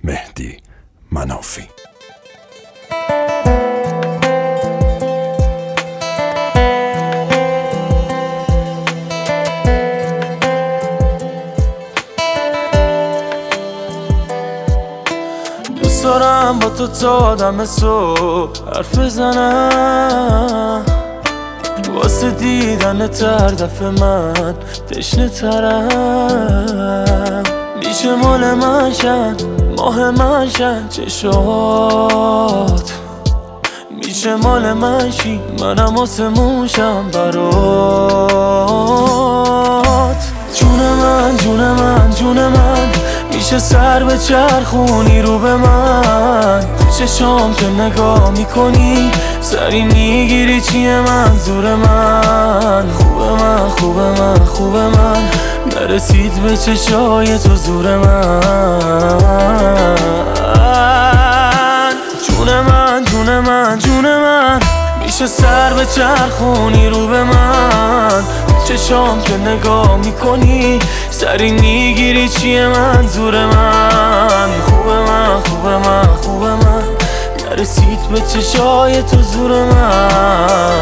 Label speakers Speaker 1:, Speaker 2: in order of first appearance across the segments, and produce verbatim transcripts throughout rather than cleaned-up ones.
Speaker 1: مهدی منافی.
Speaker 2: دوست دارم با تو تا دم صبح حرف بزنم، واسه دیدن تر دفع من تشنه ترم. میشه مال من شن، ماه من شن چشات، میشه مال من شی منم آسمون شم برات. جون من جون من جون من، میشه سر به چرخونی رو به من، چشام که نگاه میکنی سری میگیری چیه منظور من. خوبه من خوبه من خوبه من، نرسید به چشای تو زور من. جون من جون من جون من، میشه سر به چرخونی رو به من، چشام که نگاه میکنی سری میگیری چیه منظور من. خوبه من خوبه من خوبه من، نرسید به چشای تو زور من.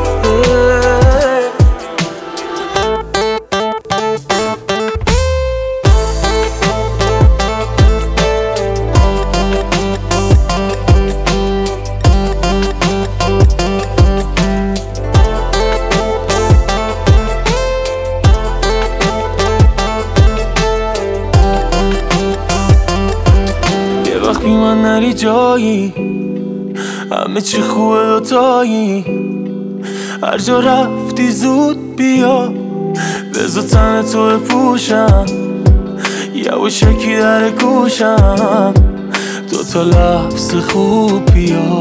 Speaker 2: وقتی من نری جایی همه چی خوبه دوتایی، هر جا رفتی زود بیا بذار تن تو بپوشم، یواشکی در گوشم دوتا لحظه خوب بیا.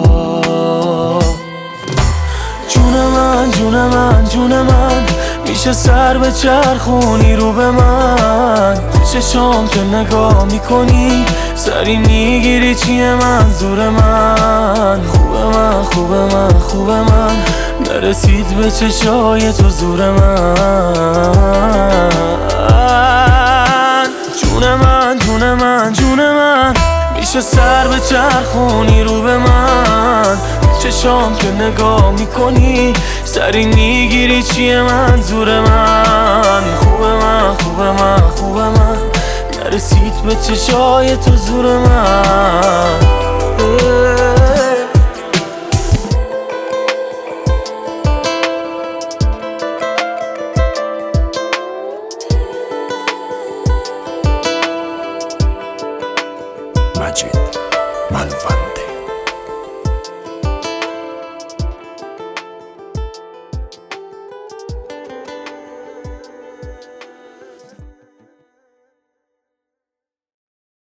Speaker 2: جون من جون من جون من، میشه سر به چرخونی رو به من، چشام که نگاه میکنی سری میگیری چیه منظور من. خوبه من خوبه من خوبه من، نرسید به چشای تو زور من. جون من جون من جون من، میشه سر به چرخونی رو به من، چشام که نگاه میکنی سری میگیری چیه منظور من. خوبه من خوبه من خوبه من، نرسید به چشای تو زور من.
Speaker 1: مجید ملونده.